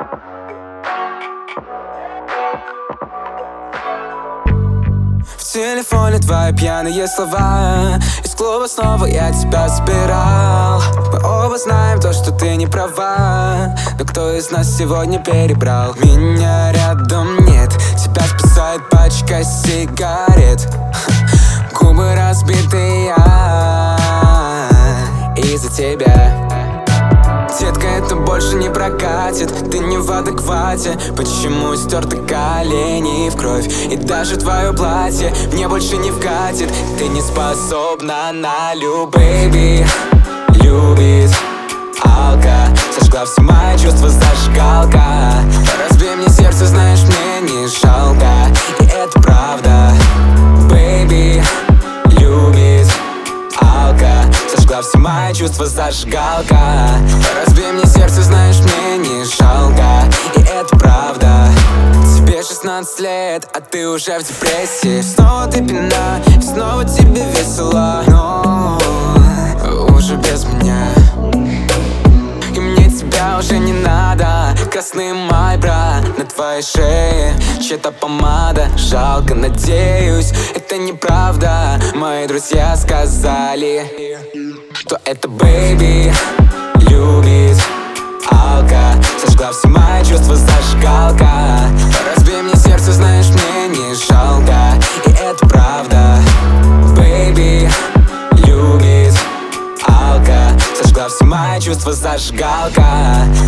В телефоне твои пьяные слова. Из клуба снова я тебя забирал. Мы оба знаем то, что ты не права. Но кто из нас сегодня перебрал? Меня рядом нет, тебя спасает пачка сигарет. Губы разбитые из-за тебя. Детка, это больше не прокатит. Ты не в адеквате. Почему стерты колени в кровь? И даже твое платье мне больше не вкатит. Ты не способна на любви. Любит алка, сожгла все мои чувства зажигалка. Разбей мне сердце, знаешь, мне не жалко. И это правда. Бэйби, любит алка, сожгла все мои чувства зажигалка. Разбей мне сердце, знаешь, мне не жалко. И это правда. Тебе 16 лет, а ты уже в депрессии. Снова ты пьяна, и снова тебе весело. Но уже без меня. И мне тебя уже не надо. Красный майбра на твоей шее, чья-то помада. Жалко, надеюсь, это неправда. Мои друзья сказали, что это бэйби любит алка, сожгла все мои чувства зажигалка. Разбей мне сердце, знаешь, мне не жалко. И это правда. Бэйби любит алка, сожгла все мои чувства зажигалка.